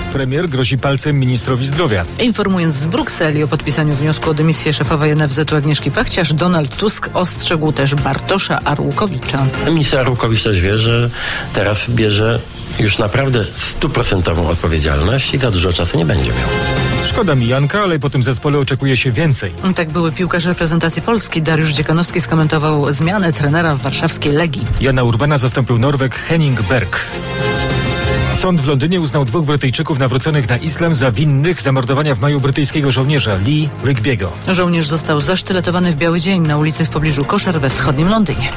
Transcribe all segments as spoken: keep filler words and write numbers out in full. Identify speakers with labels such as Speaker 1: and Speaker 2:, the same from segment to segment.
Speaker 1: Premier grozi palcem ministrowi zdrowia.
Speaker 2: Informując z Brukseli o podpisaniu wniosku o dymisję szefowej N F Z u Agnieszki Pachciarz, Donald Tusk ostrzegł też Bartosza Arłukowicza.
Speaker 3: Minister Arłukowicz też wie, że teraz bierze już naprawdę stuprocentową odpowiedzialność i za dużo czasu nie będzie miał.
Speaker 1: Szkoda mi Janka, ale po tym zespole oczekuje się więcej.
Speaker 2: Tak były piłkarz reprezentacji Polski. Dariusz Dziekanowski skomentował zmianę trenera w warszawskiej Legii.
Speaker 1: Jana Urbana zastąpił Norweg Henning Berg. Sąd w Londynie uznał dwóch Brytyjczyków nawróconych na islam za winnych zamordowania w maju brytyjskiego żołnierza Lee Rigbiego.
Speaker 2: Żołnierz został zasztyletowany w biały dzień na ulicy w pobliżu Koszer we wschodnim Londynie.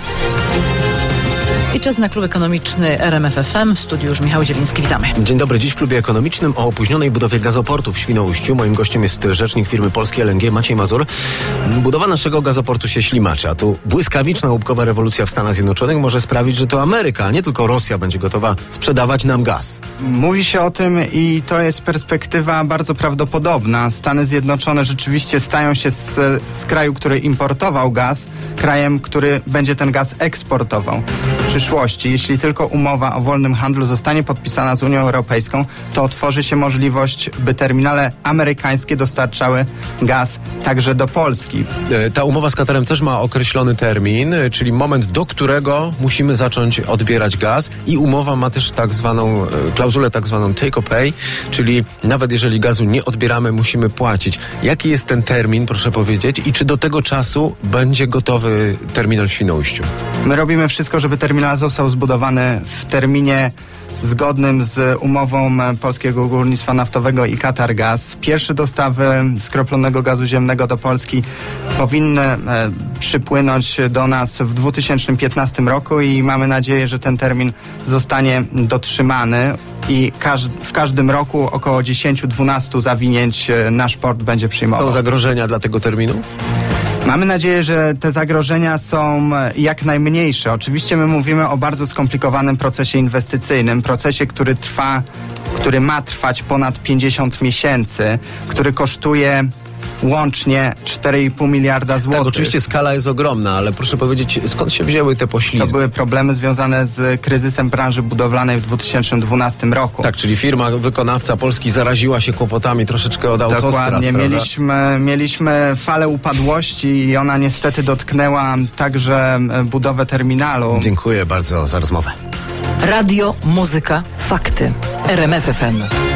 Speaker 2: I czas na klub ekonomiczny R M F F M. W studiu już Michał Zieliński. Witamy.
Speaker 4: Dzień dobry. Dziś w klubie ekonomicznym o opóźnionej budowie gazoportu w Świnoujściu. Moim gościem jest rzecznik firmy Polskie L N G Maciej Mazur. Budowa naszego gazoportu się ślimaczy, a tu błyskawiczna łupkowa rewolucja w Stanach Zjednoczonych może sprawić, że to Ameryka, a nie tylko Rosja będzie gotowa sprzedawać nam gaz.
Speaker 5: Mówi się o tym i to jest perspektywa bardzo prawdopodobna. Stany Zjednoczone rzeczywiście stają się z, z kraju, który importował gaz, krajem, który będzie ten gaz eksportował. W przyszłości, jeśli tylko umowa o wolnym handlu zostanie podpisana z Unią Europejską, to otworzy się możliwość, by terminale amerykańskie dostarczały gaz także do Polski.
Speaker 4: Ta umowa z Katarem też ma określony termin, czyli moment, do którego musimy zacząć odbierać gaz, i umowa ma też tak zwaną klauzulę, tak zwaną take or pay, czyli nawet jeżeli gazu nie odbieramy, musimy płacić. Jaki jest ten termin, proszę powiedzieć, i czy do tego czasu będzie gotowy terminal w Świnoujściu?
Speaker 5: My robimy wszystko, żeby terminal został zbudowany w terminie zgodnym z umową Polskiego Górnictwa Naftowego i Qatar Gaz. Pierwsze dostawy skroplonego gazu ziemnego do Polski powinny e, przypłynąć do nas w dwa tysiące piętnastym roku i mamy nadzieję, że ten termin zostanie dotrzymany. I każ- w każdym roku około dziesięć do dwunastu zawinięć nasz port będzie przyjmował.
Speaker 4: Są zagrożenia dla tego terminu?
Speaker 5: Mamy nadzieję, że te zagrożenia są jak najmniejsze. Oczywiście my mówimy o bardzo skomplikowanym procesie inwestycyjnym, procesie, który trwa, który ma trwać ponad pięćdziesiąt miesięcy, który kosztuje łącznie cztery i pół miliarda złotych.
Speaker 4: Tak, oczywiście skala jest ogromna, ale proszę powiedzieć, skąd się wzięły te poślizgi?
Speaker 5: To były problemy związane z kryzysem branży budowlanej w dwa tysiące dwunastym roku.
Speaker 4: Tak, czyli firma wykonawca Polski zaraziła się kłopotami troszeczkę od autostrad.
Speaker 5: Dokładnie, mieliśmy, mieliśmy falę upadłości i ona niestety dotknęła także budowę terminalu.
Speaker 4: Dziękuję bardzo za rozmowę.
Speaker 2: Radio, muzyka, fakty. R M F F M.